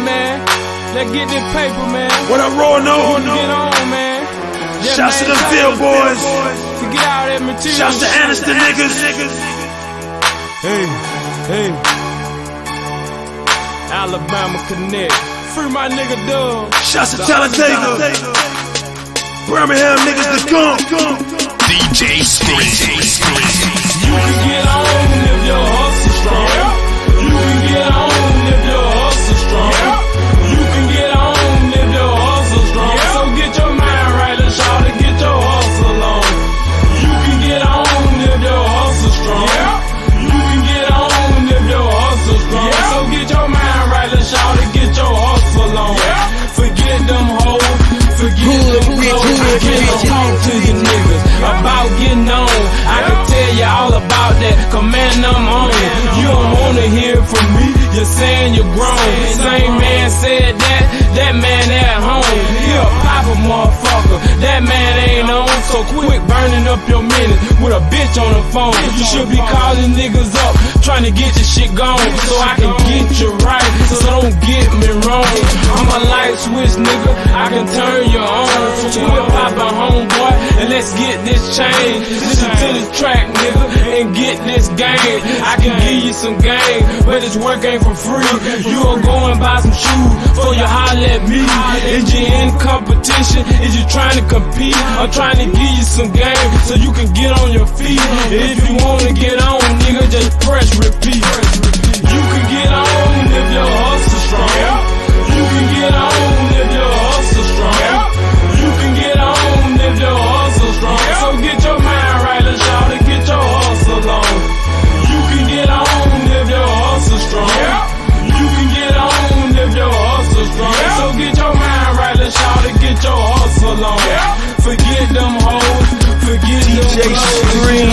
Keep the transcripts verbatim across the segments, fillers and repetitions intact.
man. Let's get this paper, man. What up, Raw No? Get on, man. Yeah, Shouts to man, the shout Field boys. To get out that material. Shouts to Aniston niggas. Hey, hey. Alabama Connect. Free my nigga Doug. Shouts to Talladega. Birmingham niggas to come. D J Scream. You can get on if your hustle strong. You can get on if your hustle strong. You can get on if your hustle strong. So get your mind right, let's shout to get your hustle on. You can get on if your hustle strong. You can get on if your hustle strong. So get your mind right, let's shout to get your hustle on. Forget them hoes, forget them clothes. I can't talk to you niggas about getting on. I can tell you all about that, command I'm on. You don't wanna hear from me, you're saying you're grown. Same man said that, that man at home. He a papa motherfucker, that man ain't on. So quit burning up your minutes with a bitch on the phone. You should be calling niggas up, trying to get your shit gone, so I can get you right, so don't get me wrong. I'm a light switch nigga, I can turn you on. So quit popping homeboy, and let's get this change. Listen to this track nigga, and get this game. I can give you some game, but this work ain't for free. You are going buy some shoes for you holler at me. Is you in competition? Is you trying to compete? I'm trying to give you some game so you can get on your feet. If you wanna get on, nigga, just press repeat. You can get on if your hustle strong. You can get on if your hustle strong. You can get on if your hustle strong. So get your mind right, let's shout to get your hustle on. You can get on if your hustle strong. You can get on if your hustle strong. So get your mind right, let's shout to get your hustle on. Forget them hoes, forget D J them Scream,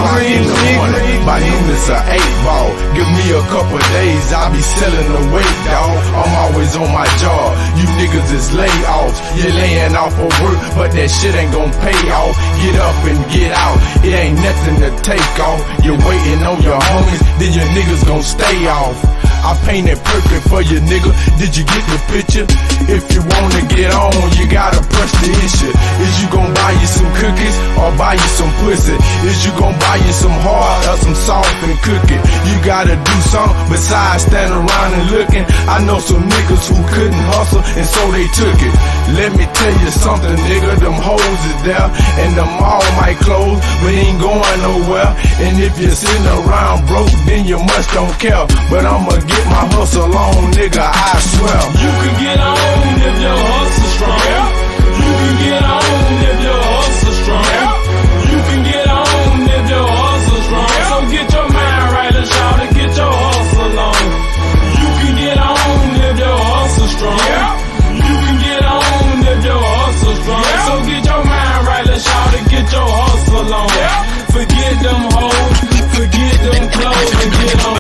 nigga. My units are eight ball. Give me a couple days, I'll be selling the weight, dawg. I'm always on my job. You niggas is laid off. You're laying off of work, but that shit ain't gon' pay off. Get up and get out. It ain't nothing to take off. You're waiting on your homies, then your niggas gon' stay off. I painted perfect for you, nigga. Did you get the picture? If you wanna get on, you gotta press the issue. Is you gon' buy you some cookies or buy you some pussy? Is you gon' buy you some hard or some soft and cook it? You gotta do something besides stand around and looking. I know some niggas who couldn't hustle and so they took it. Let me tell you something, nigga. Them hoes is there and the mall might close, but ain't going nowhere. And if you're sitting around broke, then you must don't care. But I'ma get my